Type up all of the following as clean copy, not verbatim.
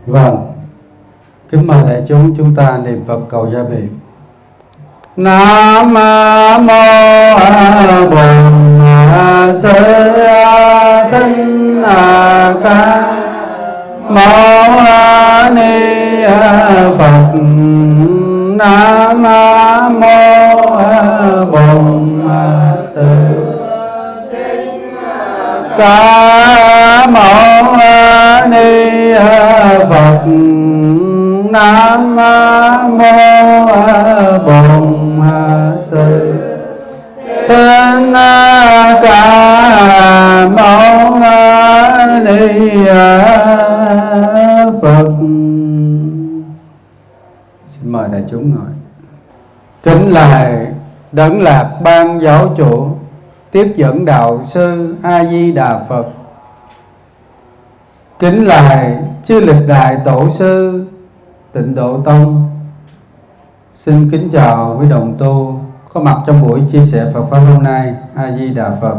Vâng, kính mời đại chúng ta niệm Phật cầu gia bị. Nam mô Bổn Sư Thích Ca Mâu Ni Phật. Nam mô Bổn Sư Thích Ca Mâu Ni Phật. Nam mô Bổn Sư Thích Ca Mâu Ni Phật. Xin mời đại chúng ngồi. Kính lạy Đấng Lạc Ban Giáo Chủ, tiếp dẫn đạo sư A Di Đà Phật. Kính lạy chư lịch đại tổ sư Tịnh Độ Tông. Xin kính chào quý đồng tu có mặt trong buổi chia sẻ Phật pháp hôm nay. A Di Đà Phật.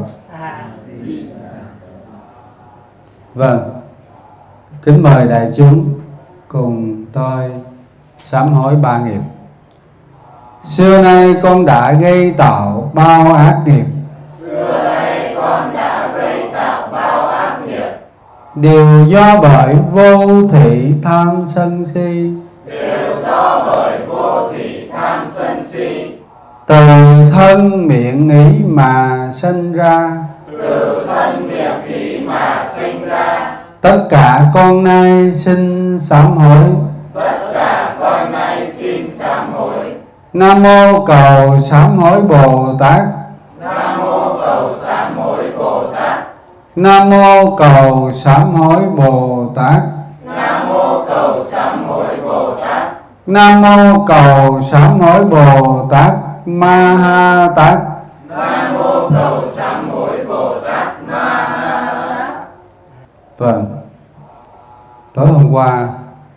Vâng, kính mời đại chúng cùng tôi sám hối ba nghiệp. Xưa nay con đã gây tạo bao ác nghiệp. Xưa nay con đã gây tạo bao ác nghiệp. Đều do bởi vô thỉ tham sân si. Đều do bởi vô thỉ tham sân si. Từ thân miệng ý mà sinh ra. Từ thân miệng ý mà sinh ra. Tất cả con nay xin sám hối. Tất cả con nay xin sám hối. Nam mô cầu sám hối Bồ Tát. Nam mô cầu sám hối Bồ Tát. Nam mô cầu sám hối Bồ Tát. Nam mô cầu sám hối Bồ Tát. Nam mô cầu sám hối Bồ Tát Ma Ha Tát. Nam mô cầu sám hối Bồ Tát Ma Ha Tát. Vâng, tối hôm qua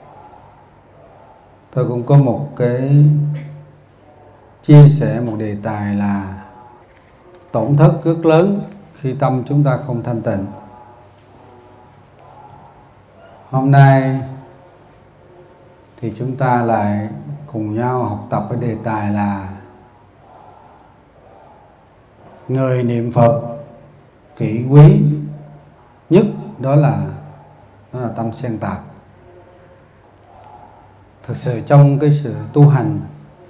tôi cũng có một cái chia sẻ một đề tài là tổn thất rất lớn khi tâm chúng ta không thanh tịnh. Hôm nay thì chúng ta lại cùng nhau học tập cái đề tài là người niệm Phật kỹ quý nhất đó là tâm xen tạp. Thực sự trong cái sự tu hành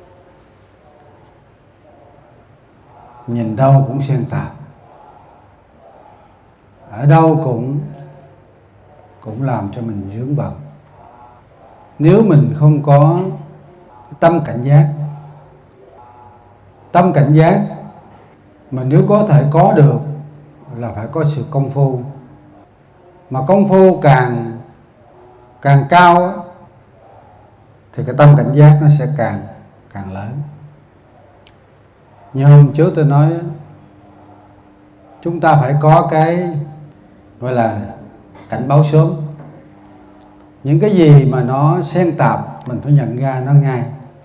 nhìn đâu cũng xen tạp, ở đâu cũng làm cho mình vướng bận. Nếu mình không có tâm cảnh giác mà nếu có thể có được là phải có sự công phu, mà công phu càng cao thì cái tâm cảnh giác nó sẽ càng lớn. Như hôm trước tôi nói, chúng ta phải có cái gọi là cảnh báo sớm. Những cái gì mà nó xen tạp mình phải nhận ra nó ngay.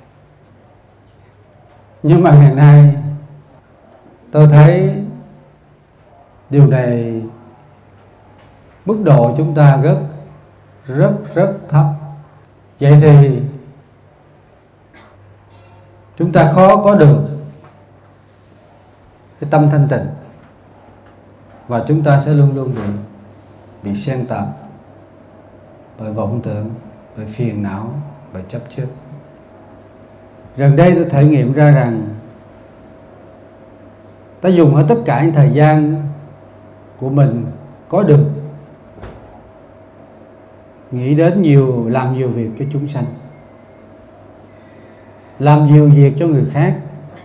Nhưng mà ngày nay tôi thấy điều này mức độ chúng ta rất thấp. Vậy thì chúng ta khó có được cái tâm thanh tịnh, và chúng ta sẽ luôn luôn bị xen tạp bởi vọng tưởng, bởi phiền não, bởi chấp trước. Gần đây tôi thể nghiệm ra rằng ta dùng hết tất cả những thời gian của mình có được nghĩ đến làm nhiều việc cho chúng sanh, làm nhiều việc cho người khác,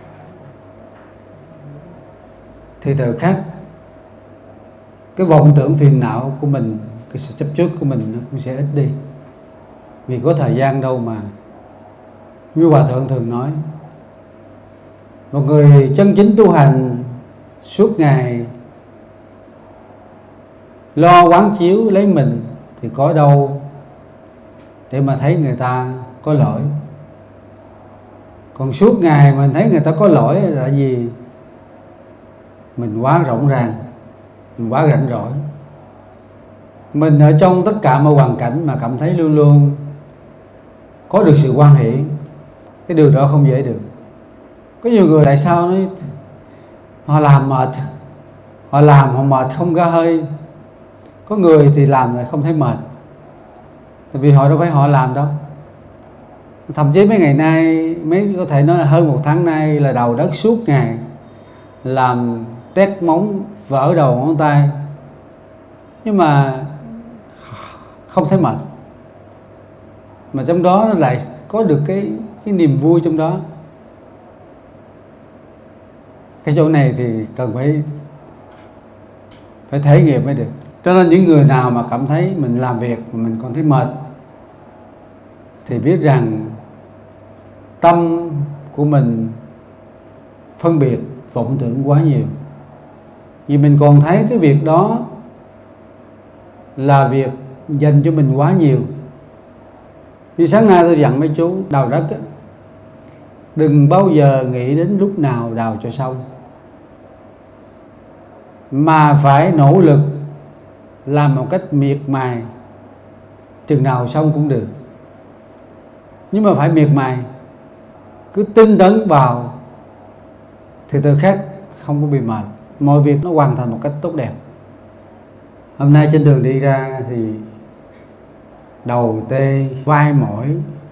thì từ khắc cái vọng tưởng phiền não của mình, cái sự chấp trước của mình nó cũng sẽ ít đi. Vì có thời gian đâu mà, như Hòa Thượng thường nói, một người chân chính tu hành suốt ngày lo quán chiếu lấy mình thì có đâu để mà thấy người ta có lỗi. Còn suốt ngày mình thấy người ta có lỗi là gì? Mình quá rộng ràng, mình quá rảnh rỗi. Mình ở trong tất cả mọi hoàn cảnh mà cảm thấy luôn luôn có được sự hoan hỷ, cái điều đó không dễ được. Có nhiều người tại sao họ làm mệt, họ mệt không ra hơi. Có người thì làm lại không thấy mệt, tại vì họ đâu phải họ làm đâu. Thậm chí mấy ngày nay, có thể nói là hơn 1 tháng nay là đầu đất suốt ngày, làm tét móng vỡ đầu ngón tay, nhưng mà không thấy mệt. Mà trong đó nó lại có được cái niềm vui trong đó. Cái chỗ này thì cần phải thể nghiệm mới được. Cho nên những người nào mà cảm thấy mình làm việc mà mình còn thấy mệt thì biết rằng tâm của mình phân biệt vọng tưởng quá nhiều. Vì mình còn thấy cái việc đó là việc dành cho mình quá nhiều. Như sáng nay tôi dặn mấy chú đào đất á, đừng bao giờ nghĩ đến lúc nào đào cho xong, mà phải nỗ lực làm một cách miệt mài, chừng nào xong cũng được. Nhưng mà phải miệt mài, cứ tinh tấn vào thì tự khắc không có bị mệt, mọi việc nó hoàn thành một cách tốt đẹp. Hôm nay trên đường đi ra thì đầu tê, vai mỏi,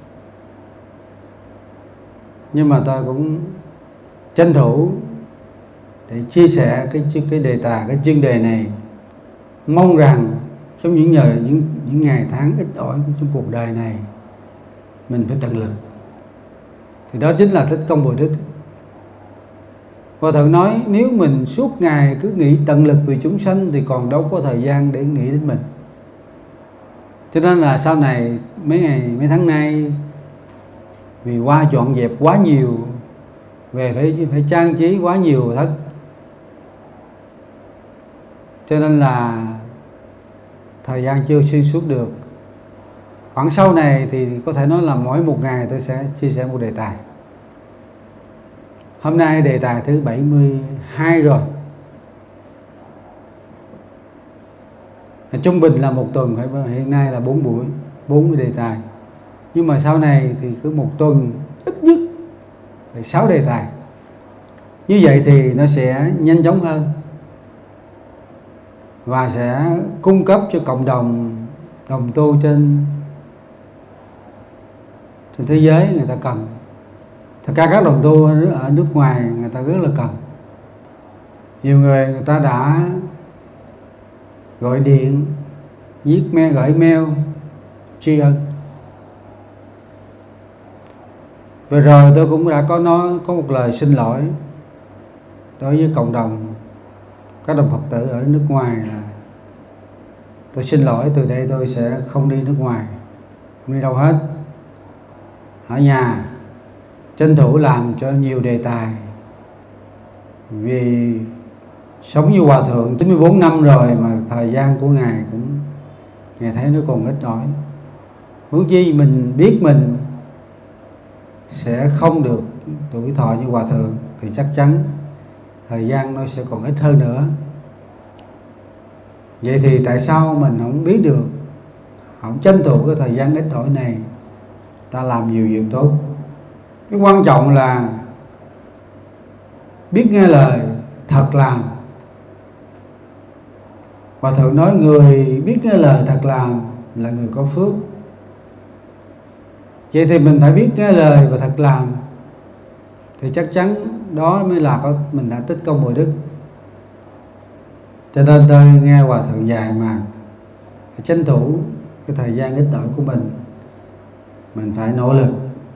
nhưng mà tôi cũng tranh thủ để chia sẻ cái đề tài, cái chuyên đề này. Mong rằng trong những ngày tháng ít ỏi trong cuộc đời này, mình phải tận lực. Thì đó chính là tích công bồi đức. Hòa Thượng nói nếu mình suốt ngày cứ nghĩ tận lực vì chúng sanh thì còn đâu có thời gian để nghĩ đến mình. Cho nên là sau này mấy tháng nay, vì qua dọn dẹp quá nhiều, về phải trang trí quá nhiều thất, cho nên là thời gian chưa xuyên suốt được. Khoảng sau này thì có thể nói là mỗi một ngày tôi sẽ chia sẻ một đề tài. Hôm nay đề tài thứ 72 rồi. Trung bình là một tuần, hiện nay là 4 buổi, 4 đề tài. Nhưng mà sau này thì cứ một tuần ít nhất phải 6 đề tài. Như vậy thì nó sẽ nhanh chóng hơn và sẽ cung cấp cho cộng đồng tu trên thế giới người ta cần. Thật ra các đồng tu ở nước ngoài người ta rất là cần. Nhiều người ta đã gọi điện, viết mail, gửi mail tri ân. Vừa rồi tôi cũng đã có một lời xin lỗi đối với cộng đồng các đồng Phật tử ở nước ngoài, là tôi xin lỗi, từ đây tôi sẽ không đi nước ngoài, không đi đâu hết, ở nhà tranh thủ làm cho nhiều đề tài. Vì sống như Hòa Thượng 94 năm rồi mà thời gian của Ngài thấy nó còn ít ỏi. Huống chi mình biết mình sẽ không được tuổi thọ như Hòa Thượng thì chắc chắn thời gian nó sẽ còn ít hơn nữa. Vậy thì tại sao mình không biết được, không tranh thủ cái thời gian ít ỏi này ta làm nhiều việc tốt? Cái quan trọng là biết nghe lời, thật làm. Hòa Thượng nói người biết nghe lời thật làm là người có phước. Vậy thì mình phải biết nghe lời và thật làm, thì chắc chắn đó mới là mình đã tích công bồi đức. Cho nên tôi nghe Hòa Thượng dạy mà phải tranh thủ cái thời gian ít ỏi của mình phải nỗ lực.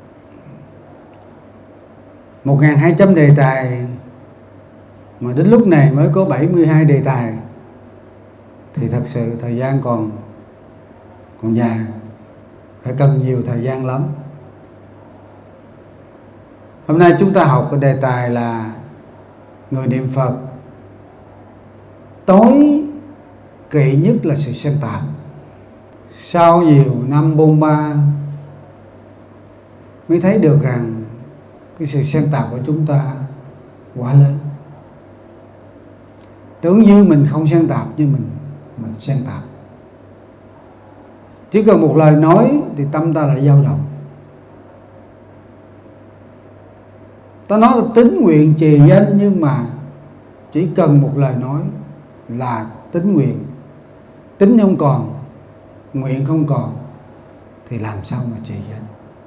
1200 đề tài mà đến lúc này mới có 72 đề tài thì thật sự thời gian còn dài, phải cần nhiều thời gian lắm. Hôm nay chúng ta học cái đề tài là người niệm Phật tối kỵ nhất là sự xem tạp. Sau nhiều năm bôn ba mới thấy được rằng cái sự xem tạp của chúng ta quá lớn. Tưởng như mình không xem tạp nhưng mình xem tạp. Chỉ cần một lời nói thì tâm ta lại dao động. Ta nói là tín nguyện trì danh, nhưng mà chỉ cần một lời nói là tín nguyện. Tín không còn, nguyện không còn thì làm sao mà trì danh.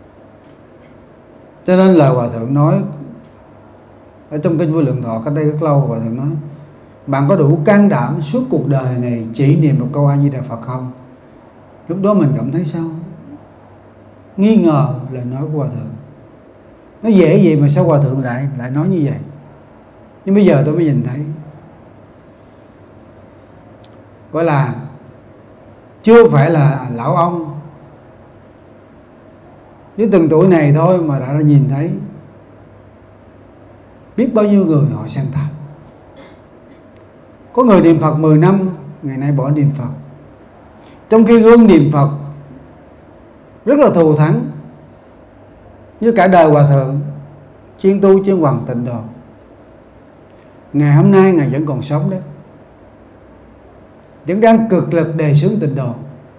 Cho nên lời Hòa Thượng nói ở trong kinh Vô Lượng Thọ cách đây rất lâu, Hòa Thượng nói: bạn có đủ can đảm suốt cuộc đời này chỉ niệm một câu A Di Đà Phật không? Lúc đó mình cảm thấy sao? Nghi ngờ lời nói của Hòa Thượng. Nó dễ vậy mà sao Hòa Thượng lại nói như vậy? Nhưng bây giờ tôi mới nhìn thấy, gọi là chưa phải là lão ông với từng tuổi này thôi mà đã nhìn thấy biết bao nhiêu người họ sanh tạp. Có người niệm Phật 10 năm, ngày nay bỏ niệm Phật, trong khi gương niệm Phật rất là thù thắng, như cả đời Hòa Thượng chuyên tu chuyên Hoàng Tịnh Độ. Ngày hôm nay Ngài vẫn còn sống đấy, vẫn đang cực lực đề xướng tịnh độ.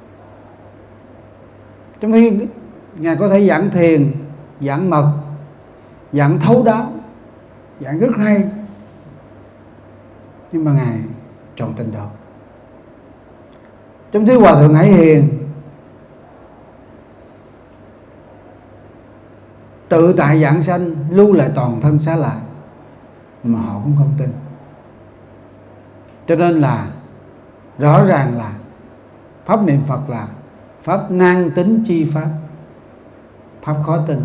Trong khi Ngài có thể giảng thiền, giảng mật, giảng thấu đáo, giảng rất hay, nhưng mà Ngài chọn tịnh độ. Trong khi Hòa Thượng Hải Hiền tự tại giảng sanh, lưu lại toàn thân xá lại, mà họ cũng không tin. Cho nên là rõ ràng là pháp niệm Phật là pháp nan tín chi pháp, pháp khó tin.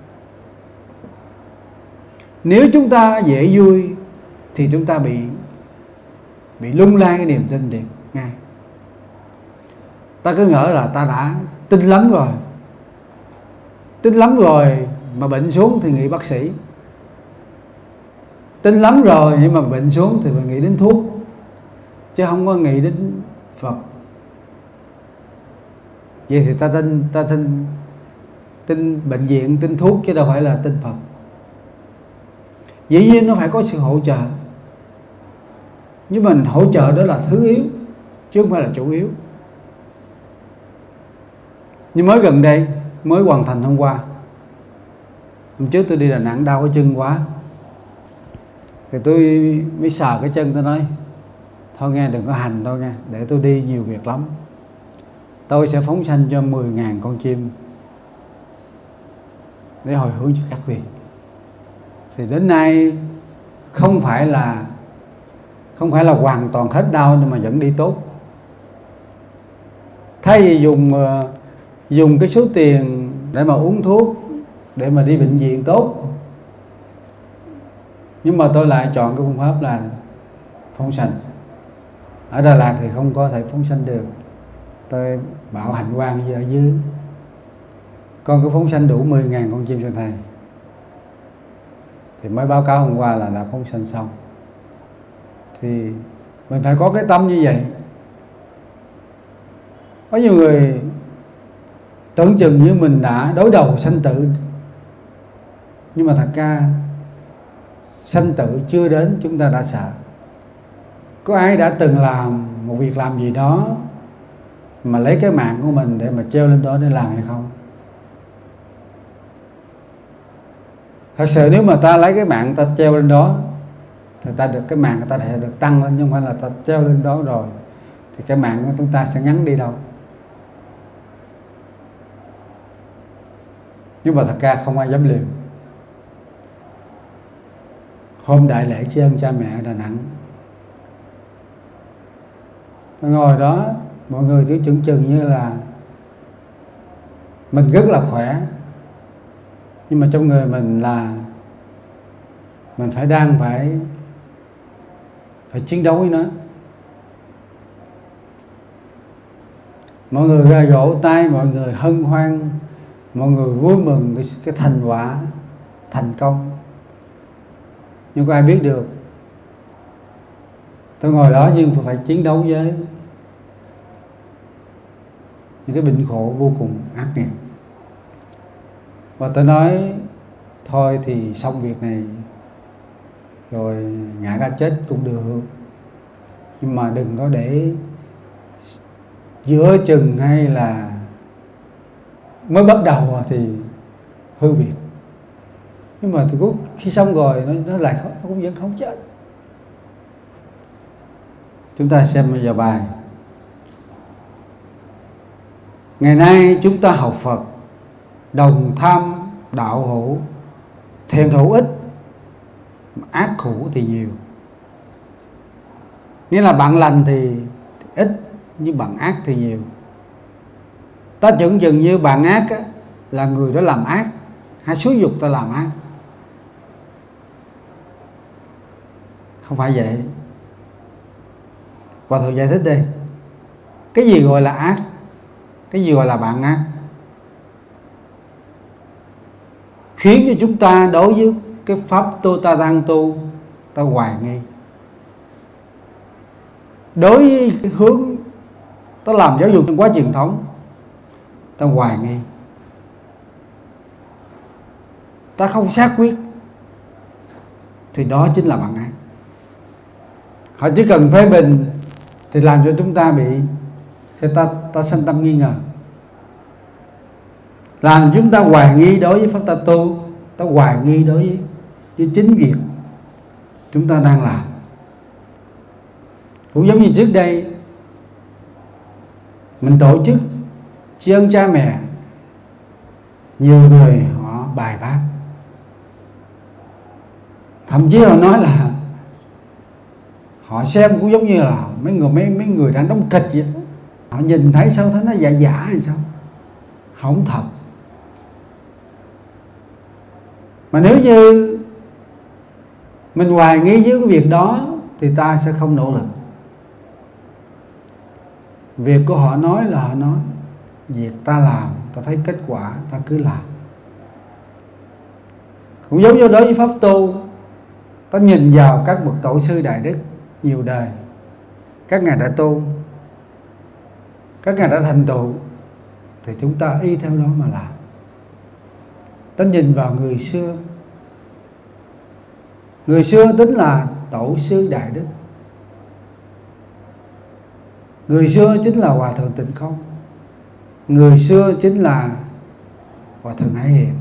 Nếu chúng ta dễ vui thì chúng ta bị lung lay cái niềm tin liền ngay. Ta cứ ngỡ là ta đã tin lắm rồi, tin lắm rồi mà bệnh xuống thì nghĩ bác sĩ, tin lắm rồi nhưng mà bệnh xuống thì phải nghĩ đến thuốc, chứ không có nghĩ đến Phật. Vậy thì ta tin bệnh viện, tin thuốc, chứ đâu phải là tin Phật. Dĩ nhiên nó phải có sự hỗ trợ, nhưng mình hỗ trợ đó là thứ yếu chứ không phải là chủ yếu. Nhưng mới gần đây, mới hoàn thành hôm qua, hôm trước tôi đi Đà Nẵng đau cái chân quá, thì tôi mới sờ cái chân, tôi nói thôi nghe, đừng có hành đâu nghe, để tôi đi nhiều việc lắm, tôi sẽ phóng sanh cho 10.000 con chim để hồi hướng cho các vị. Thì đến nay không phải là hoàn toàn hết đau, nhưng mà vẫn đi tốt. Thay vì dùng cái số tiền để mà uống thuốc, để mà đi bệnh viện tốt, nhưng mà tôi lại chọn cái phương pháp là phóng sanh. Ở Đà Lạt thì không có thể phóng sanh được, tôi bảo hạnh quan ở dưới, con có phóng sanh đủ 10.000 con chim cho thầy. Thì mới báo cáo hôm qua là đã phóng sanh xong. Thì mình phải có cái tâm như vậy. Có nhiều người tưởng chừng như mình đã đối đầu sanh tử, nhưng mà thật ra sanh tử chưa đến chúng ta đã sợ. Có ai đã từng làm một việc làm gì đó mà lấy cái mạng của mình để mà treo lên đó để làm hay không? Thật sự nếu mà ta lấy cái mạng ta treo lên đó thì ta được cái mạng, ta sẽ được tăng lên, nhưng không phải là ta treo lên đó rồi thì cái mạng của chúng ta sẽ ngắn đi đâu. Nhưng mà thật ra không ai dám liều. Hôm đại lễ tri ân cha mẹ ở Đà Nẵng, tôi ngồi đó, mọi người cứ chừng chừng như là mình rất là khỏe, nhưng mà trong người mình là mình phải chiến đấu với nó. Mọi người ra vỗ tay, mọi người hân hoan, mọi người vui mừng cái thành quả, thành công. Nhưng có ai biết được tôi ngồi đó nhưng phải chiến đấu với những cái bệnh khổ vô cùng ác nghiệt. Và tôi nói thôi thì xong việc này rồi, ngã ra chết cũng được, nhưng mà đừng có để giữa chừng hay là mới bắt đầu thì hư việc, nhưng mà thì khi xong rồi nó lại nó cũng vẫn không chết. Chúng ta xem bây giờ bài. Ngày nay chúng ta học Phật, đồng tham đạo hữu, thiện hữu ít, ác hữu thì nhiều. Nghĩa là bạn lành thì ít, nhưng bạn ác thì nhiều. Ta tưởng chừng như bạn ác á, là người đó làm ác, hay xúi dục ta làm ác. Không phải vậy. Hòa thượng giải thích đi. Cái gì gọi là ác? Cái gì gọi là bạn ác? Khiến cho chúng ta đối với cái pháp tu ta đang tu, ta hoài nghi. Đối với cái hướng ta làm giáo dục quá truyền thống, ta hoài nghi, ta không xác quyết, thì đó chính là bạn ác. Họ chỉ cần phê bình thì làm cho chúng ta bị ta sanh tâm nghi ngờ, làm chúng ta hoài nghi đối với pháp ta tu, ta hoài nghi đối với chính việc chúng ta đang làm. Cũng giống như trước đây mình tổ chức tri ân cha mẹ, nhiều người họ bài bác, thậm chí họ nói là họ xem cũng giống như là mấy người đang đóng kịch vậy đó. Họ nhìn thấy sao thấy nó giả hay sao, không thật. Mà nếu như mình hoài nghi với cái việc đó thì ta sẽ không nỗ lực. Việc của họ nói là họ nói, việc ta làm, ta thấy kết quả, ta cứ làm. Cũng giống như đối với pháp tu, ta nhìn vào các bậc tổ sư đại đức nhiều đời, các ngài đã tu, các ngài đã thành tựu, thì chúng ta y theo đó mà làm. Ta nhìn vào người xưa. Người xưa tính là tổ sư đại đức. Người xưa chính là Hòa Thượng Tịnh Không. Người xưa chính là Hòa Thượng Hải Hiền.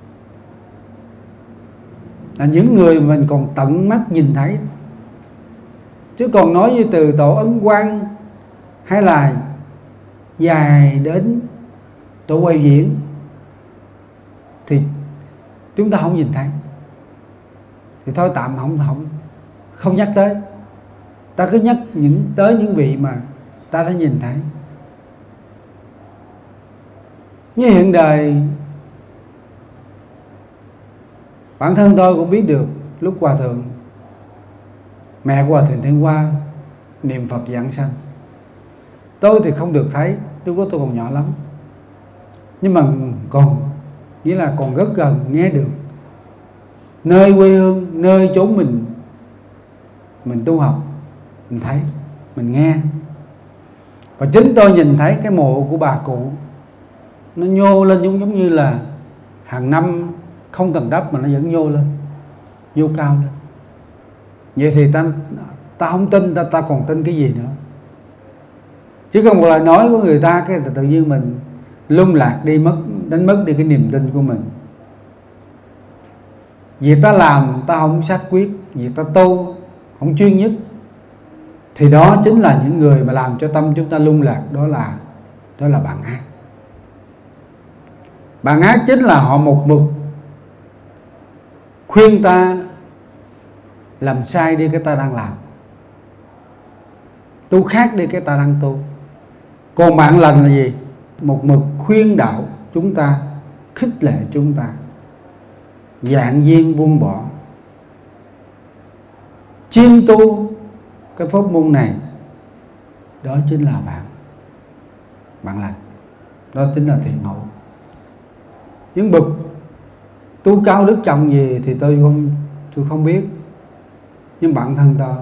Là những người mình còn tận mắt nhìn thấy. Chứ còn nói như từ tổ Ấn Quang, hay là dài đến tổ Quay Diễn, thì chúng ta không nhìn thấy. Thì thôi tạm không nhắc tới. Ta cứ nhắc tới những vị mà ta đã nhìn thấy. Như hiện đời, bản thân tôi cũng biết được lúc Hòa Thượng, mẹ của Hòa Thượng Thiên Hoa niệm Phật giảng sanh. Tôi thì không được thấy, lúc đó tôi còn nhỏ lắm, nhưng mà còn, nghĩa là còn rất gần nghe được. Nơi quê hương, nơi chốn mình tu học, mình thấy, mình nghe. Và chính tôi nhìn thấy cái mộ của bà cụ nó nhô lên giống như là hàng năm không tầng đất mà nó vẫn nhô lên, nhô cao lên. Vậy thì ta không tin, ta còn tin cái gì nữa. Chứ không một lời nói của người ta cái tự nhiên mình lung lạc đi, đánh mất đi cái niềm tin của mình. Việc ta làm ta không xác quyết, việc ta tu không chuyên nhất, thì đó chính là những người mà làm cho tâm chúng ta lung lạc. Đó là bạn ác. Bạn ác chính là họ một mực khuyên ta làm sai đi cái ta đang làm, tu khác đi cái ta đang tu. Còn bạn lành là gì? Một mực khuyên đạo chúng ta, khích lệ chúng ta dạng duyên buông bỏ, chuyên tu cái pháp môn này. Đó chính là bạn lành. Đó chính là thiện hữu. Những bậc tu cao đức trọng gì thì tôi không biết. Nhưng bản thân tôi,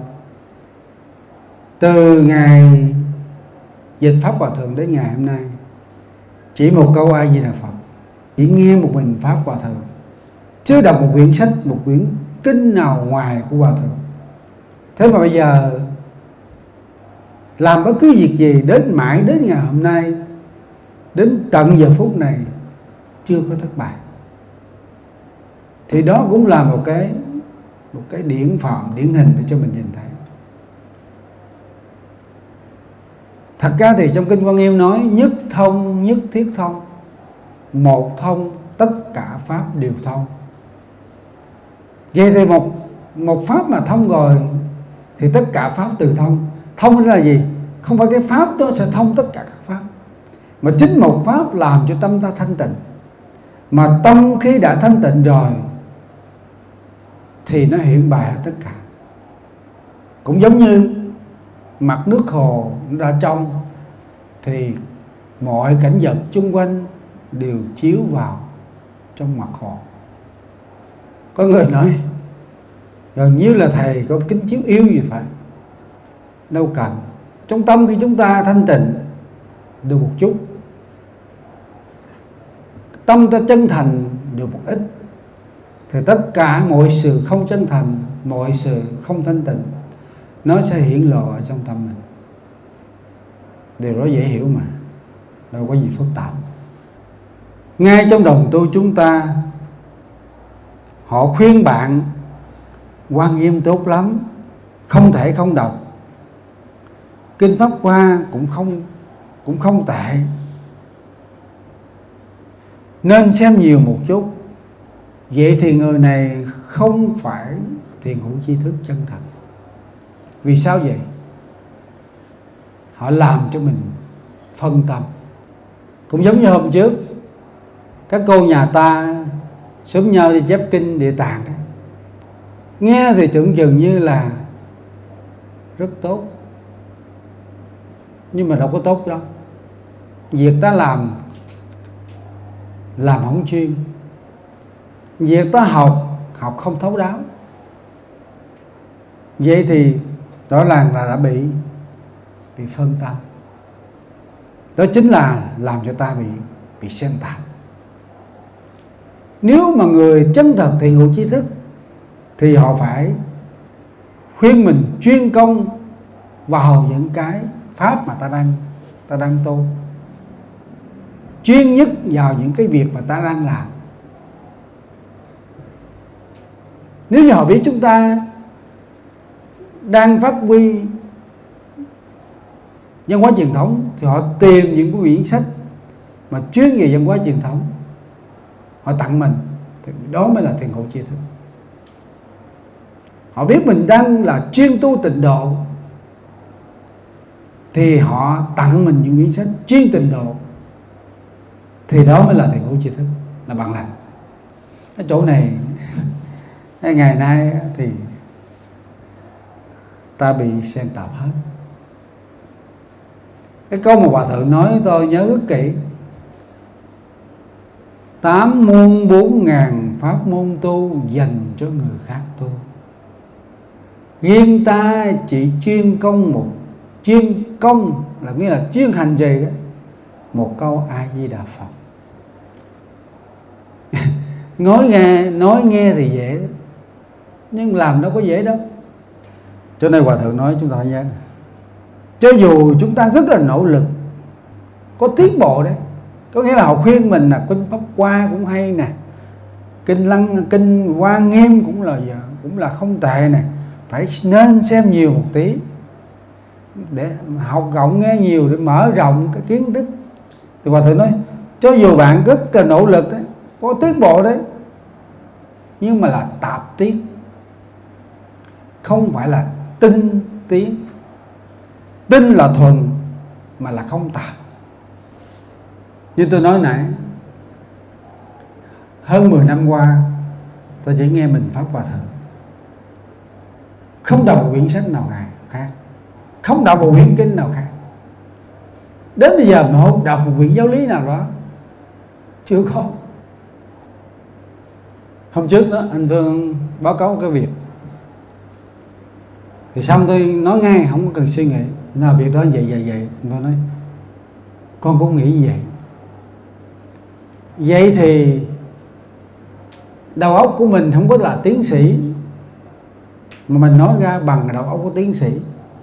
từ ngày dịch Pháp Hòa Thượng đến ngày hôm nay, chỉ một câu A Di Đà Phật, chỉ nghe một mình Pháp Hòa Thượng, chưa đọc một quyển sách, một quyển kinh nào ngoài của Hòa Thượng. Thế mà bây giờ làm bất cứ việc gì, đến mãi đến ngày hôm nay, đến tận giờ phút này, chưa có thất bại. Thì đó cũng là một cái điển phạm, điển hình để cho mình nhìn thấy. Thật ra thì trong Kinh Quan Nghiêm nói nhất thông nhất thiết thông, một thông tất cả pháp đều thông. Vậy thì một pháp mà thông rồi thì tất cả pháp từ thông. Thông là gì? Không phải cái pháp đó sẽ thông tất cả các pháp, mà chính một pháp làm cho tâm ta thanh tịnh. Mà tâm khi đã thanh tịnh rồi thì nó hiện bày tất cả. Cũng giống như mặt nước hồ đã trong thì mọi cảnh vật chung quanh đều chiếu vào trong mặt hồ. Có người nói gần như là thầy có kính chiếu yêu gì phải. Đâu cần. Trong tâm khi chúng ta thanh tịnh được một chút, tâm ta chân thành được một ít, thì tất cả mọi sự không chân thành, mọi sự không thanh tịnh nó sẽ hiển lộ ở trong tâm mình. Điều đó dễ hiểu mà, đâu có gì phức tạp. Ngay trong đồng tu chúng ta, họ khuyên bạn Quan Nghiêm tốt lắm, không thể không đọc. Kinh Pháp Hoa cũng không tệ, nên xem nhiều một chút. Vậy thì người này không phải thiền hữu tri thức chân thật. Vì sao vậy? Họ làm cho mình phân tâm. Cũng giống như hôm trước các cô nhà ta xúm nhau đi chép kinh Địa Tạng đó. Nghe thì tưởng chừng như là rất tốt, nhưng mà đâu có tốt đâu. Việc ta làm không chuyên, việc ta học không thấu đáo. Vậy thì rõ ràng là đã bị phân tâm. Đó chính là làm cho ta bị xen tạp. Nếu mà người chân thật thiền hữu tri thức thì họ phải khuyên mình chuyên công vào những cái pháp mà ta đang tu, chuyên nhất vào những cái việc mà ta đang làm. Nếu như họ biết chúng ta đang phát huy văn hóa truyền thống thì họ tìm những cái quyển sách mà chuyên về văn hóa truyền thống, họ tặng mình, thì đó mới là thiền hữu tri thức. Họ biết mình đang là chuyên tu tịnh độ thì họ tặng mình những quyển sách chuyên tịnh độ, thì đó mới là thiền hữu tri thức, là bạn lành. Cái chỗ này ngày nay thì ta bị xen tạp hết. Cái câu mà Hòa Thượng nói tôi nhớ rất kỹ: 8 muôn 4 ngàn pháp môn tu dành cho người khác tu, riêng ta chỉ chuyên công là nghĩa là chuyên hành gì đó, một câu A Di Đà Phật. nói nghe thì dễ, nhưng làm đâu có dễ đâu. Cho nên Hòa Thượng nói chúng ta nhớ, cho dù chúng ta rất là nỗ lực, có tiến bộ đấy, có nghĩa là họ khuyên mình là kinh Pháp Hoa cũng hay nè, kinh Quan Nghiêm cũng là không tệ nè, phải nên xem nhiều một tí để học rộng, nghe nhiều để mở rộng cái kiến thức. Thì Hòa Thượng nói cho dù bạn rất là nỗ lực đấy, có tiến bộ đấy, nhưng mà là tạp tiến, không phải là tinh tiến. Tinh là thuần mà là không tạp. Như tôi nói nãy, hơn 10 năm qua tôi chỉ nghe mình Pháp Hòa Thượng, không đọc một quyển sách nào khác, không đọc một quyển kinh nào khác. Đến bây giờ mà không đọc một quyển giáo lý nào đó chưa có. Hôm trước đó anh Vương báo cáo cái việc, thì xong tôi nói ngay, không có cần suy nghĩ. Nào việc đó vậy. Tôi nói con cũng nghĩ như vậy. Vậy thì đầu óc của mình không có là tiến sĩ, mà mình nói ra bằng đầu óc của tiến sĩ.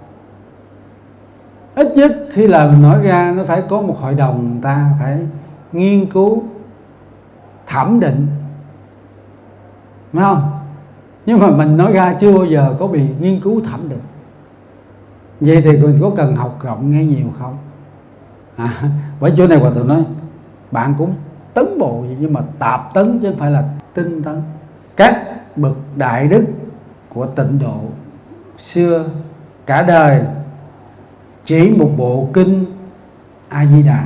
Ít nhất khi là mình nói ra nó phải có một hội đồng, người ta phải nghiên cứu thẩm định, đúng không? Nhưng mà mình nói ra chưa bao giờ có bị nghiên cứu thẩm định. Vậy thì mình có cần học rộng nghe nhiều không? Bởi chỗ này Hòa Thượng nói bạn cũng tấn bộ nhưng mà tạp tấn chứ không phải là tinh tấn. Các bậc đại đức của Tịnh Độ xưa cả đời chỉ một bộ kinh A Di Đà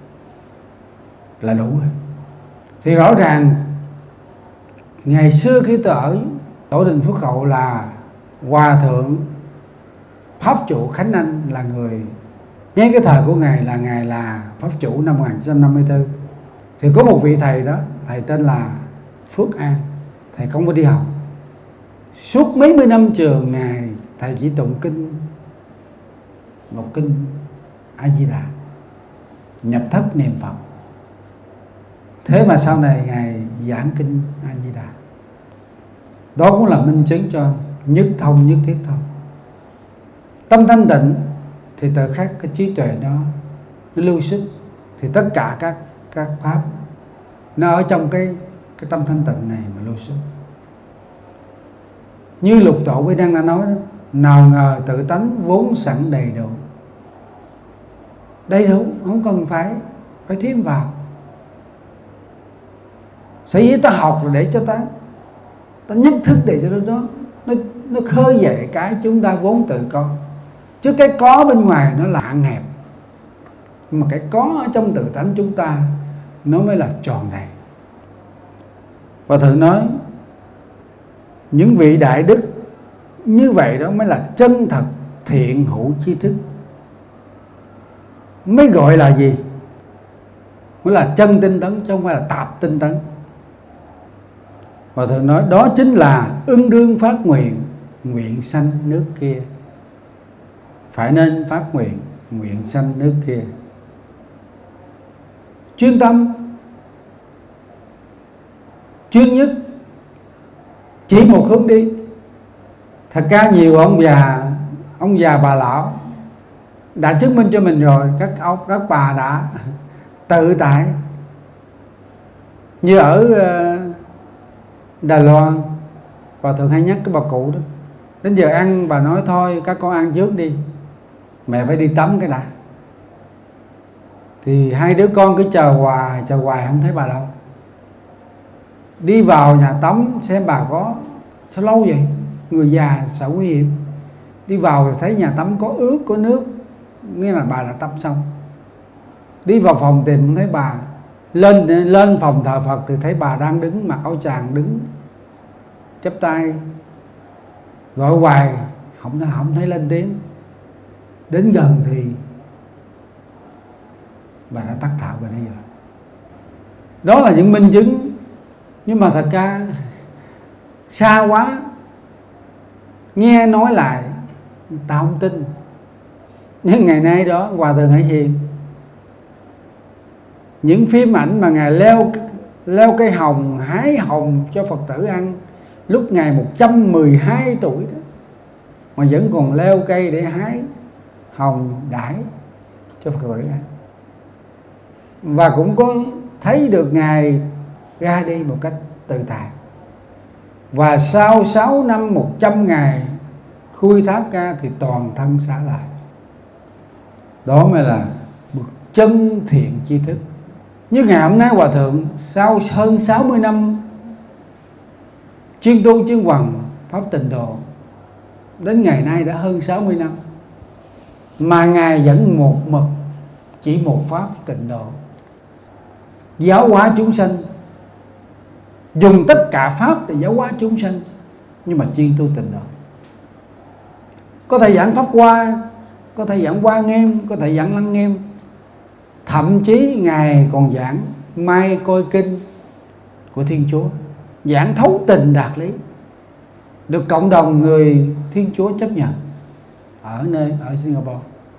là đủ rồi. Thì rõ ràng ngày xưa khi tôi ở Tổ Đình Phước Hậu là Hòa Thượng Pháp Chủ Khánh Anh là người, ngay cái thời của Ngài là Pháp Chủ năm 1954. Thì có một vị thầy đó, thầy tên là Phước An. Thầy không có đi học. Suốt mấy mươi năm trường Ngài, thầy chỉ tụng kinh, một kinh A Di Đà, nhập thất niệm Phật. Thế mà sau này Ngài giảng kinh A Di Đà. Đó cũng là minh chứng cho nhất thông nhất thiết thông. Tâm thanh tịnh thì tự khắc cái trí tuệ nó lưu xuất, thì tất cả các pháp nó ở trong cái tâm thanh tịnh này mà lưu xuất. Như Lục Tổ Mới Đăng đã nói đó, nào ngờ tự tánh vốn sẵn đầy đủ. Đầy đủ, không cần phải thêm vào. Sở dĩ ta học là để cho ta nhất thức, để cho nó khơi dậy cái chúng ta vốn tự có. Chứ cái có bên ngoài nó là hạn hẹp, nhưng mà cái có ở trong tự tánh chúng ta nó mới là tròn đầy. Và Thượng nói những vị đại đức như vậy đó mới là chân thật thiện hữu tri thức, mới gọi là gì? Mới là chân tinh tấn, chứ không phải là tạp tinh tấn. Và Thượng nói đó chính là ưng đương phát nguyện, nguyện sanh nước kia. Phải nên phát nguyện, nguyện sanh nước kia. Chuyên tâm, chuyên nhất, chỉ một hướng đi. Thật ra nhiều ông già bà lão đã chứng minh cho mình rồi. Các bà đã tự tại. Như ở Đài Loan, Hòa Thượng hay nhắc cái bà cụ đó, đến giờ ăn bà nói thôi các con ăn trước đi, mẹ phải đi tắm cái đã. Thì hai đứa con cứ chờ hoài không thấy bà đâu. Đi vào nhà tắm xem bà có, sao lâu vậy? Người già sợ nguy hiểm. Đi vào thì thấy nhà tắm có ướt, có nước, nghĩa là bà đã tắm xong. Đi vào phòng tìm không thấy bà. Lên phòng thờ Phật thì thấy bà đang đứng mặc áo choàng, đứng chắp tay, gọi hoài không thấy lên tiếng. Đến gần thì bà đã tắt thở bà nãy giờ. Đó là những minh chứng. Nhưng mà thật ra xa quá, nghe nói lại ta không tin. Nhưng ngày nay đó Hòa Thượng Hải Hiền, những phim ảnh mà Ngài leo cây hồng, hái hồng cho Phật tử ăn lúc Ngài 112 tuổi đó, mà vẫn còn leo cây để hái hồng đãi cho Phật tử ăn. Và cũng có thấy được Ngài ra đi một cách tự tại. Và sau 6 năm 100 ngày khui thác ra thì toàn thân xá lại. Đó mới là một chân thiện tri thức. Như ngày hôm nay Hòa Thượng sau hơn 60 năm chuyên tu chuyên hoằng Pháp Tịnh Độ, đến ngày nay đã hơn 60 năm mà Ngài vẫn một mực chỉ một Pháp Tịnh Độ, giáo hóa chúng sanh, dùng tất cả Pháp để giáo hóa chúng sanh, nhưng mà chuyên tu Tịnh Độ. Có thể giảng Pháp Hoa, có thể giảng Hoa Nghiêm, có thể giảng Lăng Nghiêm. Thậm chí Ngài còn giảng Mai Coi Kinh của Thiên Chúa, giảng thấu tình đạt lý, được cộng đồng người Thiên Chúa chấp nhận ở Singapore.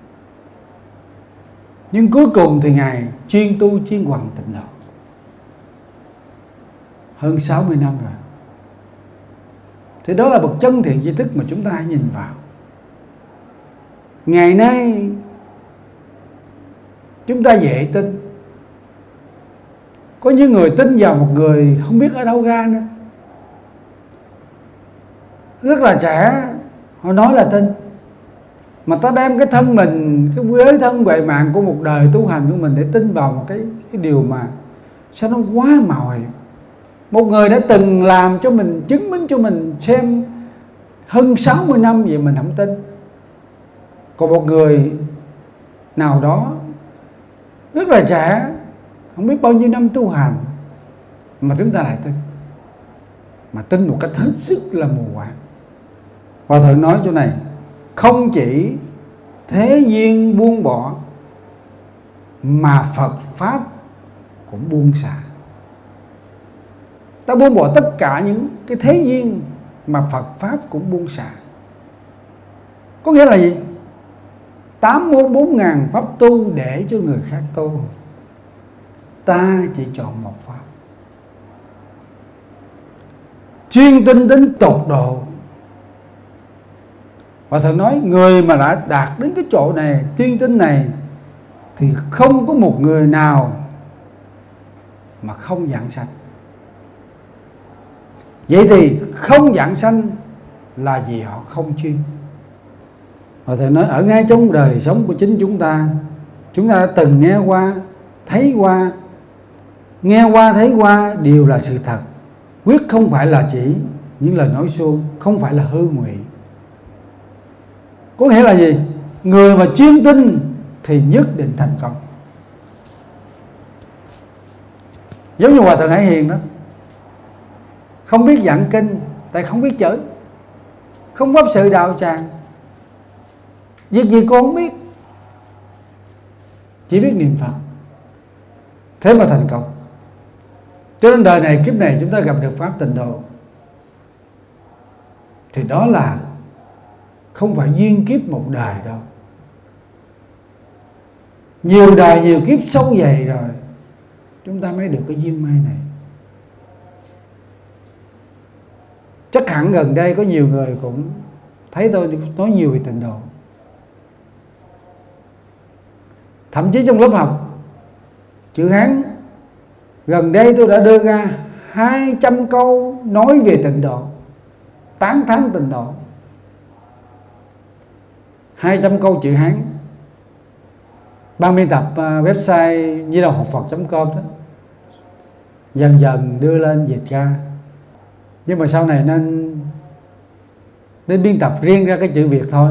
Nhưng cuối cùng thì Ngài chuyên tu chuyên hoằng Tịnh Độ hơn 60 năm rồi. Thì đó là bậc chân thiện tri thức mà chúng ta hãy nhìn vào. Ngày nay chúng ta dễ tin, Có những người tin vào một người không biết ở đâu ra nữa. Rất là trẻ, họ nói là tin. Mà ta đem cái thân mình, cái quế thân huệ mạng của một đời tu hành của mình để tin vào một cái điều mà sao nó quá mạo hiểm. Một người đã từng làm cho mình, chứng minh cho mình xem hơn 60 năm vậy mình không tin. Còn một người nào đó rất là trẻ, không biết bao nhiêu năm tu hành mà chúng ta lại tin. Mà tin một cách hết sức là mù quáng. Hòa thượng nói chỗ này, không chỉ thế duyên buông bỏ mà Phật Pháp cũng buông xả. Ta buông bỏ tất cả những cái thế duyên mà Phật Pháp cũng buông xả. Có nghĩa là gì? 84.000 pháp tu để cho người khác tu. Ta chỉ chọn một pháp. Chuyên tin đến tột độ. Hòa thượng nói người mà đã đạt đến cái chỗ này, chuyên tin này, thì không có một người nào mà không giảng sanh. Vậy thì không giảng sanh là vì họ không chuyên. Hòa thượng nói ở ngay trong đời sống của chính chúng ta đã từng nghe qua, thấy qua. Nghe qua, thấy qua đều là sự thật, quyết không phải là chỉ những lời nói suông, không phải là hư ngụy. Có nghĩa là gì? Người mà chuyên tin thì nhất định thành công. Giống như Hòa thượng Hải Hiền đó, không biết giảng kinh tại không biết chửi, không pháp sự đạo tràng, việc gì cô không biết, chỉ biết niệm Phật, thế mà thành công. Cho nên đời này, kiếp này chúng ta gặp được pháp tịnh độ thì đó là không phải duyên kiếp một đời đâu, nhiều đời nhiều kiếp sâu dày rồi chúng ta mới được cái duyên may này. Chắc hẳn gần đây có nhiều người cũng thấy tôi nói nhiều về tịnh độ. Thậm chí trong lớp học chữ Hán, gần đây tôi đã đưa ra 200 câu nói về tịnh độ, tán thán tịnh độ. 200 câu chữ Hán. Ban biên tập website Di Động Học Phật.com đó dần dần đưa lên dịch ra. Nhưng mà sau này nên biên tập riêng ra cái chữ Việt thôi,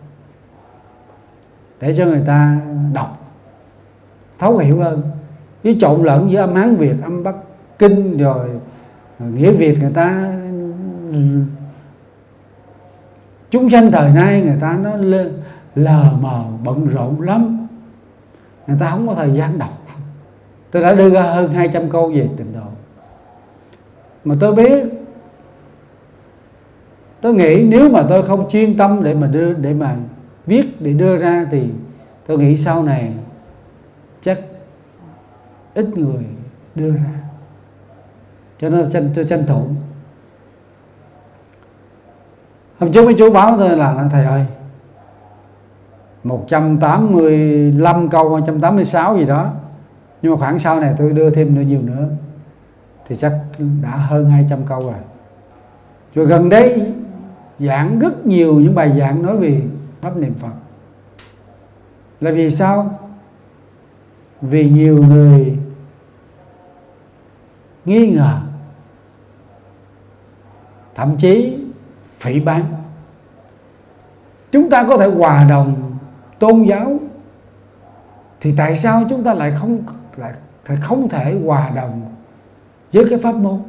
để cho người ta đọc thấu hiểu hơn. Với trộn lẫn giữa âm Hán Việt, âm Bắc Kinh rồi nghĩa Việt, người ta chúng sanh thời nay người ta nó lờ mờ bận rộn lắm, người ta không có thời gian đọc. Tôi đã đưa ra hơn 200 câu về tịnh độ. Mà tôi biết, tôi nghĩ nếu mà tôi không chuyên tâm để mà viết, để đưa ra thì tôi nghĩ sau này chắc ít người đưa ra. Cho nên tôi tranh thủ. Hôm trước mấy chú báo tôi là thầy ơi, 185 câu, 186 gì đó, nhưng mà khoảng sau này tôi đưa thêm nhiều nữa thì chắc đã hơn 200 câu rồi. Rồi gần đây giảng rất nhiều những bài giảng nói về pháp niệm Phật. Là vì sao? Vì nhiều người nghi ngờ, thậm chí phỉ báng. Chúng ta có thể hòa đồng tôn giáo, thì tại sao chúng ta lại không thể hòa đồng với cái pháp môn?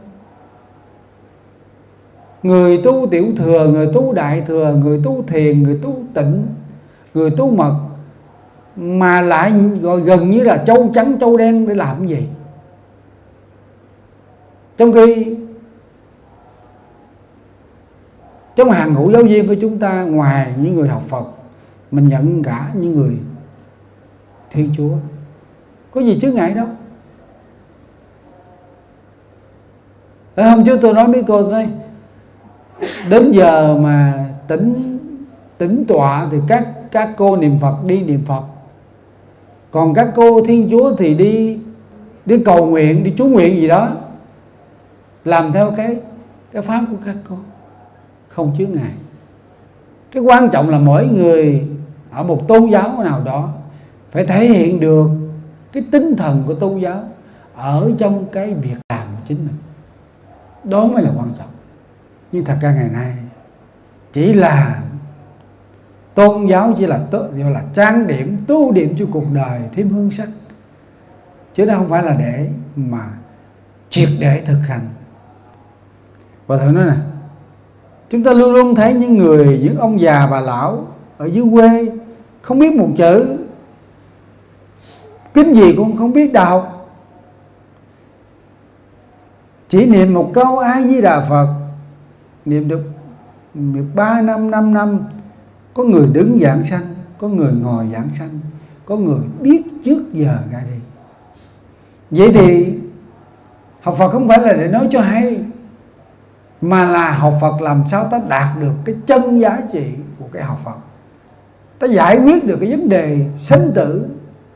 Người tu tiểu thừa, người tu đại thừa, người tu thiền, người tu tịnh, người tu mật, mà lại gọi gần như là châu trắng châu đen để làm gì? Trong khi trong hàng ngũ giáo viên của chúng ta, ngoài những người học Phật, mình nhận cả những người Thiên Chúa, có gì chướng ngại đâu. Hôm trước tôi nói với cô đây, đến giờ mà tĩnh tọa thì các cô niệm Phật đi niệm Phật, còn các cô Thiên Chúa thì đi đi cầu nguyện, đi chú nguyện gì đó, làm theo cái pháp của các con, không chướng ngại. Cái quan trọng là mỗi người ở một tôn giáo nào đó phải thể hiện được cái tinh thần của tôn giáo ở trong cái việc làm của chính mình. Đó mới là quan trọng. Nhưng thật ra ngày nay chỉ là tôn giáo chỉ là trang điểm, tô điểm cho cuộc đời thêm hương sắc, chứ nó không phải là để mà triệt để thực hành. Và thử nói nè, chúng ta luôn luôn thấy những ông già bà lão ở dưới quê không biết một chữ kinh gì cũng không biết đọc, chỉ niệm một câu A Di Đà Phật, niệm được 3 năm 5 năm. Có người đứng giảng sanh, có người ngồi giảng sanh, có người biết trước giờ ra đi. Vậy thì học Phật không phải là để nói cho hay, mà là học Phật làm sao ta đạt được cái chân giá trị của cái học Phật, ta giải quyết được cái vấn đề sinh tử,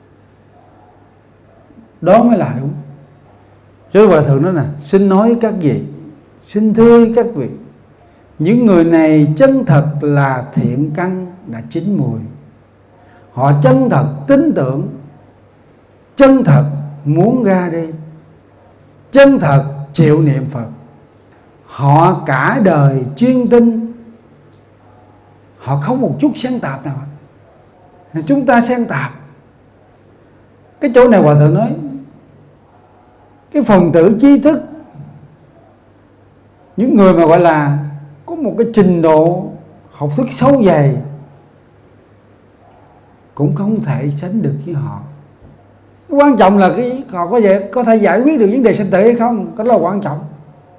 đó mới là đúng. Chứ Hòa Thượng nói nè, xin nói các vị, xin thưa các vị, những người này chân thật là thiện căn đã chín mùi, họ chân thật tin tưởng, chân thật muốn ra đi, chân thật chịu niệm Phật. Họ cả đời chuyên tinh, họ không một chút sáng tạp nào. Chúng ta sáng tạp. Cái chỗ này Hòa Thượng nói, cái phần tử trí thức, những người mà gọi là có một cái trình độ học thức sâu dày, cũng không thể sánh được với họ. Cái quan trọng là họ có thể giải quyết được vấn đề sinh tử hay không, cái đó là quan trọng.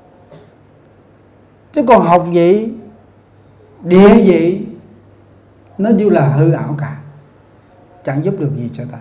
Chứ còn học vị, địa vị, nó như là hư ảo cả, chẳng giúp được gì cho ta.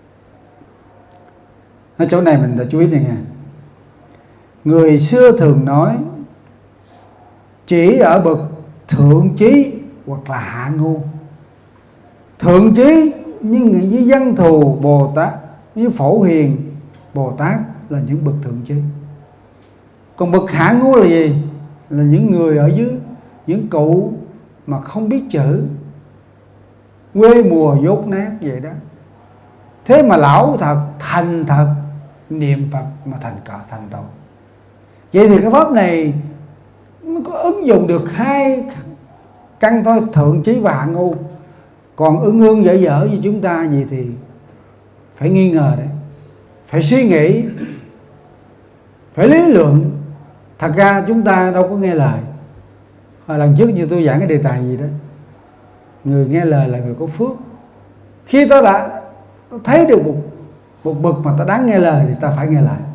Ở chỗ này mình đã chú ý này nha. Người xưa thường nói chỉ ở bậc thượng trí hoặc là hạ ngu. Thượng trí như Văn Thù Bồ Tát, như Phổ Hiền Bồ Tát là những bậc thượng trí. Còn bậc hạ ngu là gì? Là những người ở dưới, những cụ mà không biết chữ, quê mùa dốt nát vậy đó. Thế mà lão thật thành thật niệm Phật mà thành tựu. Vậy thì cái pháp này nó có ứng dụng được hai căn thôi, thượng trí và hạ ngu. Còn ương dở dở như chúng ta gì thì phải nghi ngờ đấy, phải suy nghĩ, phải lý luận. Thật ra chúng ta đâu có nghe lời. Hồi lần trước như tôi giảng cái đề tài gì đó, người nghe lời là người có phước. Khi ta đã thấy được một bậc mà ta đáng nghe lời thì ta phải nghe lời.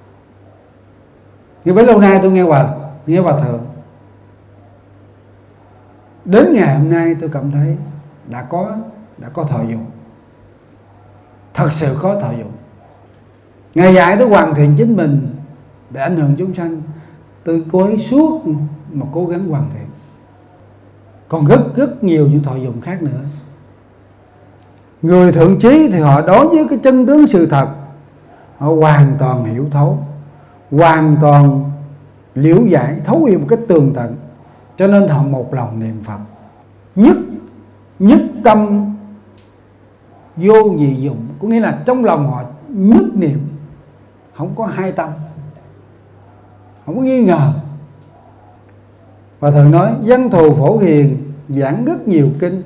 Như bấy lâu nay tôi nghe Hòa Thượng, đến ngày hôm nay tôi cảm thấy đã có thọ dụng, thật sự có thọ dụng. Ngài dạy tôi hoàn thiện chính mình để ảnh hưởng chúng sanh, tôi cố gắng suốt mà cố gắng hoàn thiện. Còn rất nhiều những thọ dụng khác nữa. Người thượng trí thì họ đối với cái chân tướng sự thật, họ hoàn toàn hiểu thấu, hoàn toàn liễu giải, thấu hiểu một cách tường tận. Cho nên họ một lòng niệm Phật, nhất tâm vô nhị dụng. Có nghĩa là trong lòng họ nhất niệm, không có hai tâm, không có nghi ngờ. Và Thượng nói Văn Thù Phổ Hiền giảng rất nhiều kinh.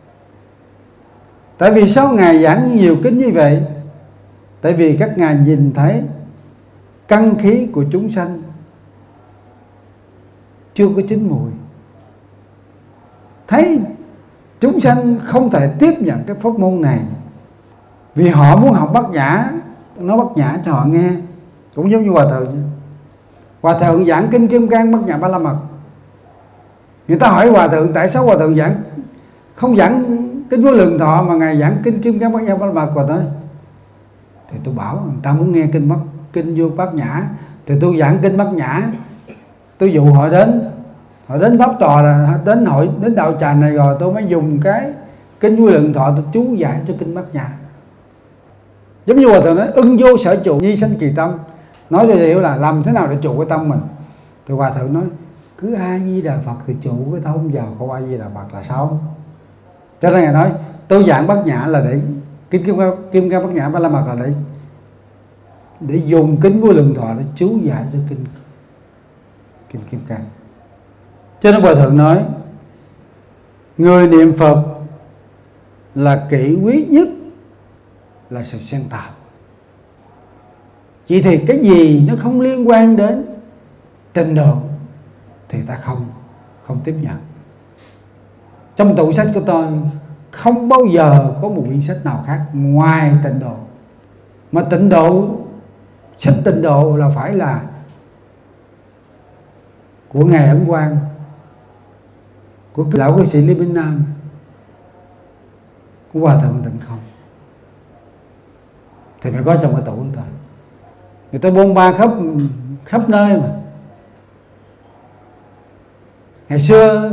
Tại vì sao Ngài giảng nhiều kinh như vậy? Tại vì các Ngài nhìn thấy căn khí của chúng sanh chưa có chín mùi, thấy chúng sanh không thể tiếp nhận cái pháp môn này, vì họ muốn học Bát Nhã, nó Bát Nhã cho họ nghe. Cũng giống như Hòa Thượng. Hòa Thượng giảng kinh Kim Cang Bát Nhã Ba La Mật. Người ta hỏi Hòa Thượng tại sao Hòa Thượng không giảng kinh Vô Lượng Thọ mà Ngài giảng kinh Kim Cang Bát Nhã Ba La Mật? Hòa Thượng thì tôi bảo người ta muốn nghe kinh vô Bát Nhã thì tôi giảng kinh Bát Nhã. Tôi dụ họ đến pháp tòa, là đến đạo tràng này rồi tôi mới dùng cái kinh Vô Lượng Thọ tôi chú giải cho kinh Bát Nhã. Giống như Hòa Thượng nói ưng vô sở trụ nhi sanh kỳ tâm, nói cho hiểu là làm thế nào để trụ cái tâm mình. Thì Hòa Thượng nói cứ A Di Đà Phật thì trụ cái tâm vào câu A Di Đà Phật là xong. Cho nên Ngài nói tôi giảng Bát Nhã là để Kim Cang Bát Nhã Ba La Mật là để dùng kinh Vô Lượng Thọ để chú giải cho kinh Kim Cang. Cho nên Hòa Thượng nói người niệm Phật là kỷ quý nhất là sự xen tạp. Chỉ thì cái gì nó không liên quan đến trình độ thì ta không tiếp nhận. Trong tủ sách của tôi không bao giờ có một quyển sách nào khác ngoài Tịnh Độ. Mà Tịnh Độ, sách Tịnh Độ là phải là của Ngài Ấn Quang, của lão cư sĩ Lý Bính Nam, của Hòa Thượng Tịnh Không thì mới có trong cái tủ của tôi. Người ta bôn ba khắp nơi mà. Ngày xưa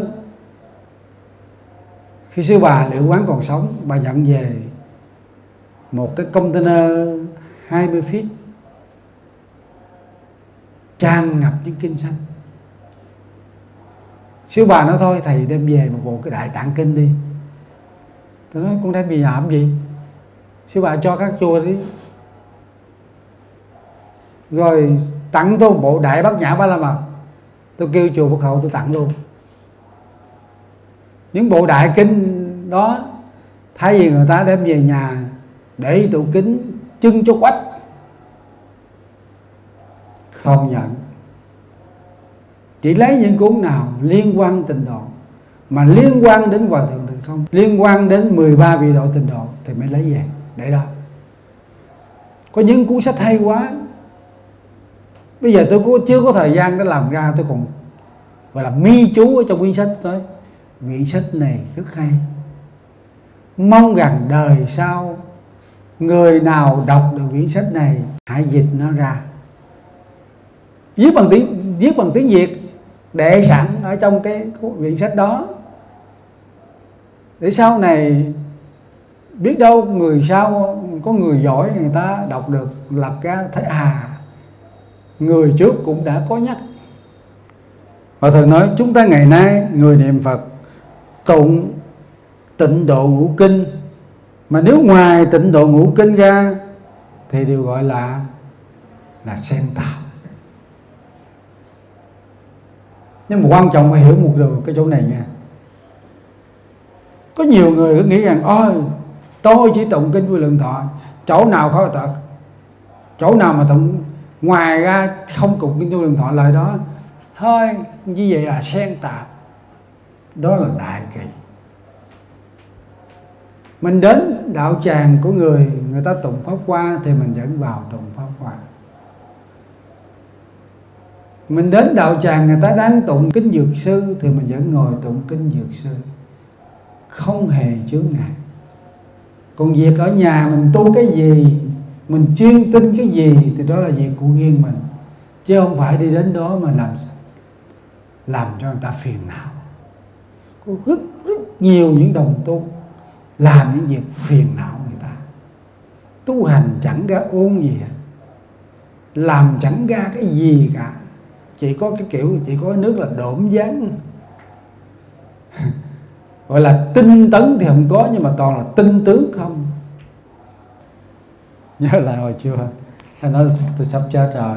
khi sư bà Liệu Quán còn sống, bà nhận về một cái container 20 feet tràn ngập những kinh sách. Sư bà nói thôi thầy đem về một bộ cái Đại Tạng Kinh đi. Tôi nói con đem về làm gì? Sư bà cho các chùa đi. Rồi tặng tôi một bộ Đại Bát Nhã Ba La Mật. Tôi kêu chùa Phật Hậu tôi tặng luôn. Những bộ đại kinh đó thay vì người ta đem về nhà để tủ kính trưng cho quách, không nhận. Chỉ lấy những cuốn nào liên quan Tịnh Độ, mà liên quan đến Hòa Thượng Tịnh Không, liên quan đến 13 vị độ Tịnh Độ thì mới lấy về để đó. Có những cuốn sách hay quá, bây giờ tôi chưa có thời gian để làm ra, tôi còn gọi là mi chú ở trong quyển sách nói quyển sách này rất hay, mong rằng đời sau người nào đọc được quyển sách này hãy dịch nó ra, viết bằng tiếng Việt để sẵn ở trong cái quyển sách đó, để sau này biết đâu người sau có người giỏi người ta đọc được lập ra thấy người trước cũng đã có nhắc. Hòa Thượng nói chúng ta ngày nay người niệm Phật tụng Tịnh Độ Ngũ Kinh, mà nếu ngoài Tịnh Độ Ngũ Kinh ra thì đều gọi là xen tạp. Nhưng mà quan trọng phải hiểu một điều cái chỗ này nha. Có nhiều người cứ nghĩ rằng ôi tôi chỉ tụng kinh Vô Lượng Thọ, chỗ nào khó tọa, chỗ nào mà tụng ngoài ra không tụng kinh Vô Lượng Thọ lại đó thôi, như vậy là xen tạp. Đó là đại kỳ. Mình đến đạo tràng của người ta tụng Pháp Hoa thì mình vẫn vào tụng Pháp Hoa. Mình đến đạo tràng người ta đang tụng kinh Dược Sư thì mình vẫn ngồi tụng kinh Dược Sư, không hề chướng ngại. Còn việc ở nhà mình tu cái gì, mình chuyên tin cái gì thì đó là việc của riêng mình, chứ không phải đi đến đó mà làm cho người ta phiền não. Có rất nhiều những đồng tu làm những việc phiền não người ta. Tu hành chẳng ra ôn gì hết, làm chẳng ra cái gì cả, chỉ có cái kiểu, chỉ có nước là đổm dáng gọi là tinh tấn thì không có, nhưng mà toàn là tinh tướng không. Nhớ lại hồi chưa anh nói tôi sắp chết rồi,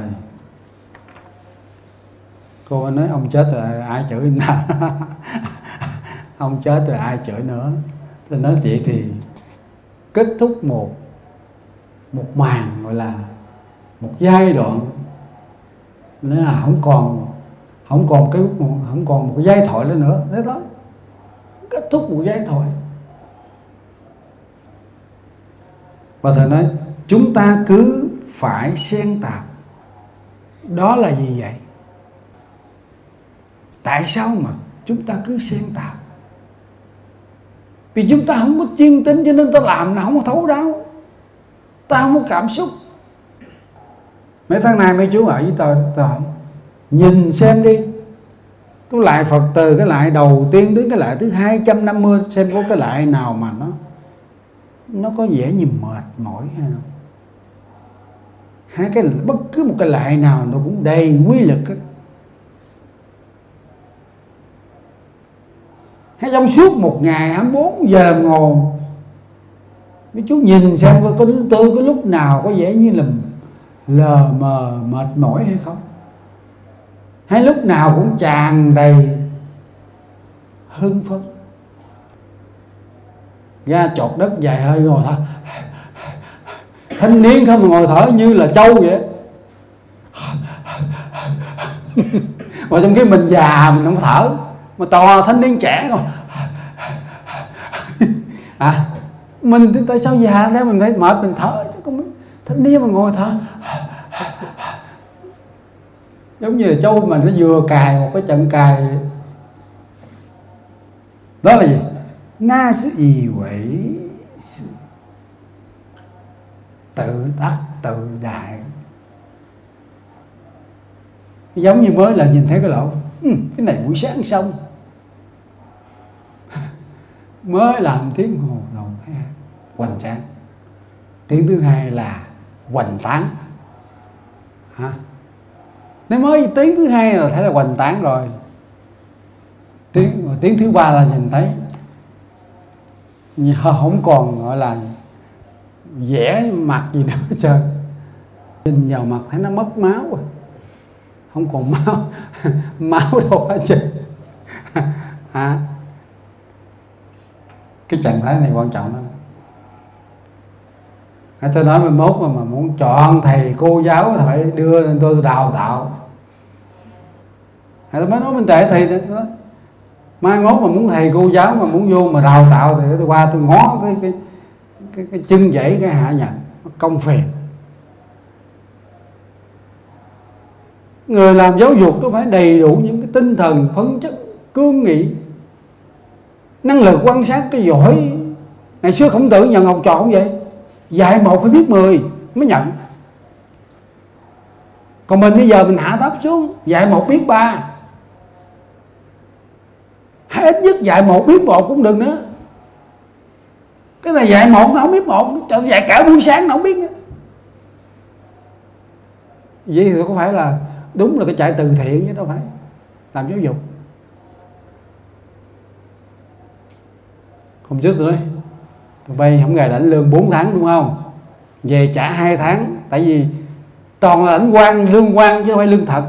cô nói ông chết rồi ai chửi anh ta ông chết rồi ai chửi nữa. Tôi nói vậy thì kết thúc một màn, gọi là một giai đoạn, nữa là không còn một cái giai thoại nữa, thế thôi, kết thúc một giai thoại. Và Thầy nói chúng ta cứ phải xen tạp. Đó là gì vậy? Tại sao mà chúng ta cứ xen tạp? Vì chúng ta không có chuyên tính, cho nên ta làm nào không có thấu đáo, ta không có cảm xúc. Mấy tháng nay mấy chú ở với tôi hỏi nhìn xem đi, tôi lại Phật từ cái lại đầu tiên đến cái lại thứ 250, xem có cái lại nào mà nó có vẻ như mệt mỏi hay không. bất cứ một cái lại nào nó cũng đầy quy lực hết. Trong suốt một ngày 24 giờ đồng hồ, mấy chú nhìn xem có tôi có lúc nào có vẻ như là lờ mờ mệt mỏi hay không, hay lúc nào cũng tràn đầy hưng phấn. Ra chọt đất dài hơi ngồi thở, thanh niên không mà ngồi thở như là trâu vậy. Mà trong khi mình già mình không thở, mà toàn thanh niên trẻ rồi. Mình tại sao già đó mình thấy mệt mình thở, chứ không thanh niên mà ngồi thở giống như là trâu mà nó vừa cài một cái trận cài. Đó là gì? Na sư y quỷ, tự đắc tự đại. Giống như mới là nhìn thấy cái lỗ, cái này buổi sáng xong mới làm tiếng hồ đầu hoành tráng. Tiếng thứ hai là hoành tán. Nếu mới tiếng thứ hai là thấy là hoành tán rồi. Tiếng thứ ba là nhìn thấy không còn gọi là vẽ mặt gì nữa hết trơn. Nhìn vào mặt thấy nó mất máu rồi, không còn máu máu đâu hết trơn. Cái trạng thái này quan trọng lắm. Tôi nói 11 mà muốn chọn thầy cô giáo là phải đưa lên tôi đào tạo. Tôi mới nói bên tệ thì mai mốt mà muốn thầy cô giáo mà muốn vô mà đào tạo thì tôi qua tôi ngó cái chân dãy cái hạ nhận công phèn. Người làm giáo dục nó phải đầy đủ những cái tinh thần phấn chất, cương nghị, năng lực quan sát cái giỏi. Ngày xưa Khổng Tử nhận học trò không vậy? Dạy một phải biết 10 mới nhận. Còn mình bây giờ mình hạ thấp xuống, dạy một biết 3, hay ít nhất dạy một biết 1 cũng đừng nữa. Cái này dạy một nó không biết 1, dạy cả buổi sáng nó không biết nữa. Vậy thì có phải là đúng là cái chạy từ thiện chứ đâu phải làm giáo dục. Hôm trước tôi nói tụi bay không ngày lãnh lương 4 tháng đúng không, về trả 2 tháng. Tại vì toàn là lãnh quan, lương quan chứ không phải lương thật.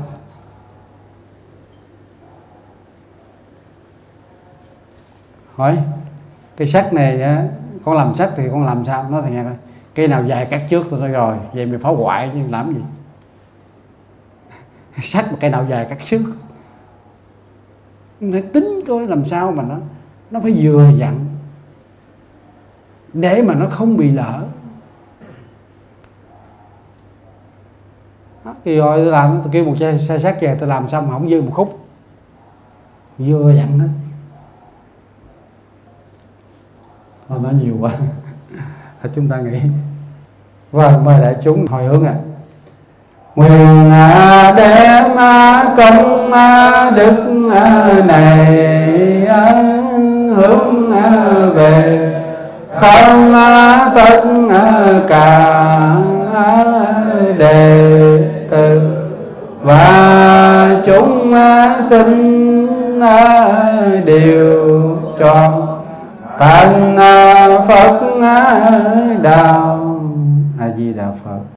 Hỏi cây sắt này con làm sắt thì con làm sao? Nó thì nghe coi, cây nào dài cắt trước. Tôi nói rồi, vậy mình phá hoại chứ làm gì. Sắt mà cây nào dài cắt trước, phải tính coi làm sao mà nó phải vừa dặn để mà nó không bị lỡ. Thì rồi tôi làm, tôi kêu một xe sắt về tôi làm xong không dư một khúc, vừa dặn hết. Thôi nói nhiều quá. Chúng ta nghĩ. Vâng, mời đại chúng hồi hướng ạ. Nguyện đem công đức này hướng về không tất cả đệ tử và chúng sinh đều tròn thành Phật đạo. A Di Đà Phật.